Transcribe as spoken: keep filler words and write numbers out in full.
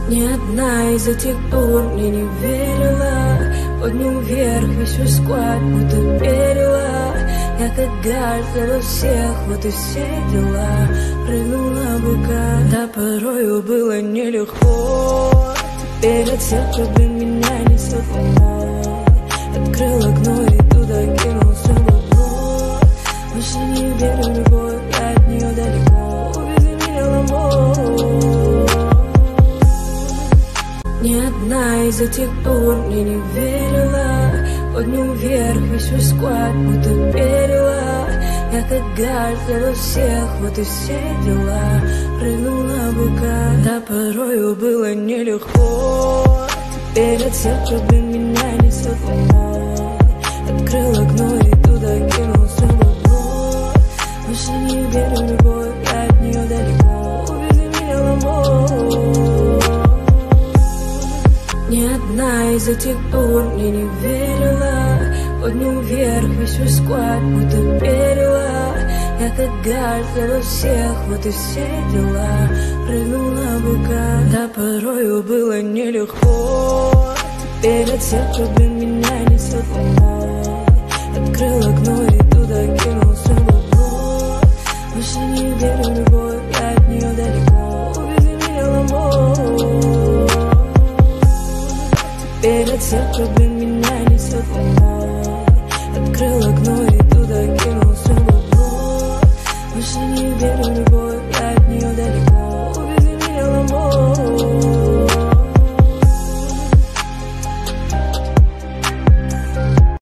Ни одна из этих дур мне не верила. Подним вверх весь свой склад, будто перила. Я как гажда во всех, вот и все дела. Прыгнул на быка, да порою было нелегко. Теперь от всех проблем меня несет волной. Открыл окно и туда кинул все бабло. Больше не верю в любовь, я от нее далеко. Увези меня ломой. Ни одна из этих дур мне не верила. Подним вверх весь свой склад, будто перила. Я как гажда во всех, вот и все дела. Прыгнул на быка, да порою было нелегко. Теперь от всех проблем меня несет волной. Открыл окно и туда кинул все бабло. Больше не верю в любовь, я от нее далеко. Увези меня ломой. Ни одна из этих дур мне не верила. Подним вверх весь свой склад, будто перила. Я как гажда во всех, вот и все дела. Прыгнул на быка, да порою было нелегко. Теперь от всех проблем меня несет волной. Открыл окно и туда кинул все бабло. Больше не верю в любовь, я от нее далеко. Увези меня ломой. Теперь от всех проблем меня несет волной. Открыл окно